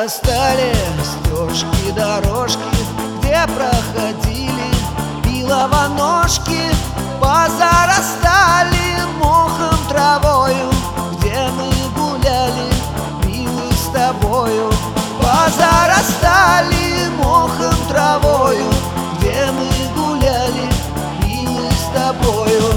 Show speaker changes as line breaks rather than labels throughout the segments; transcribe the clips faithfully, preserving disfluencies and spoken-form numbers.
Позарастали стежки, дорожки, где проходили пиловоножки. Позарастали мохом, травою, где мы гуляли, милый, с тобою. Позарастали мохом, травою, где мы гуляли, милый, с тобою.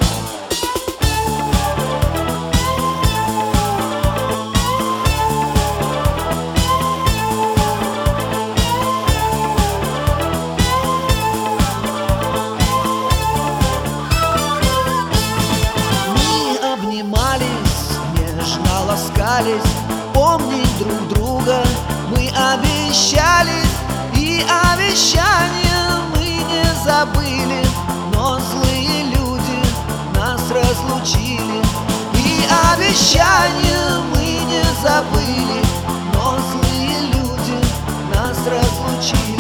Нежно ласкались, помнить друг друга мы обещались, и обещания мы не забыли, но злые люди нас разлучили. И обещания мы не забыли, но злые люди нас разлучили.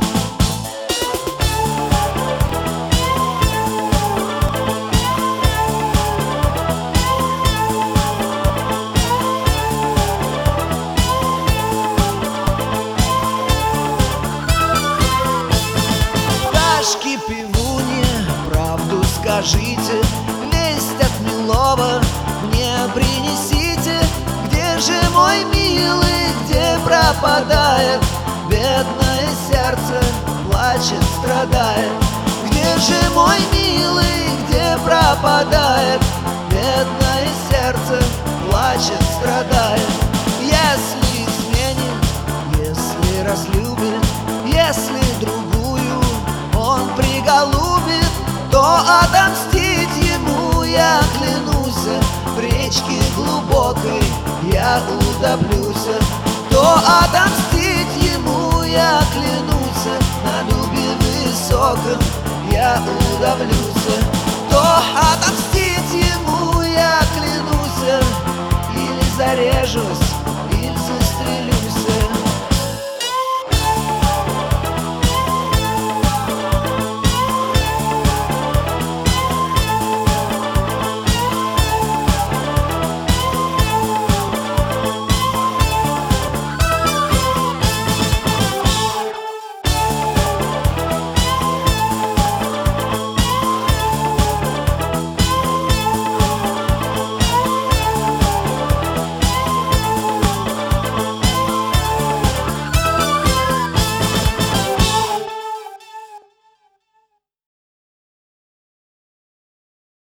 Пивунья, правду скажите, весть от милого мне принесите. Где же мой милый, где пропадает? Бедное сердце плачет, страдает. Где же мой милый, где пропадает? Бедное сердце плачет, страдает. Если изменит, если разлюбит, если другую он приголубит, то отомстить ему я клянусь. В речке глубокой я утоплюсь, то отомстить ему я клянусь. На дубе высоком я удавлюсь, то отомстить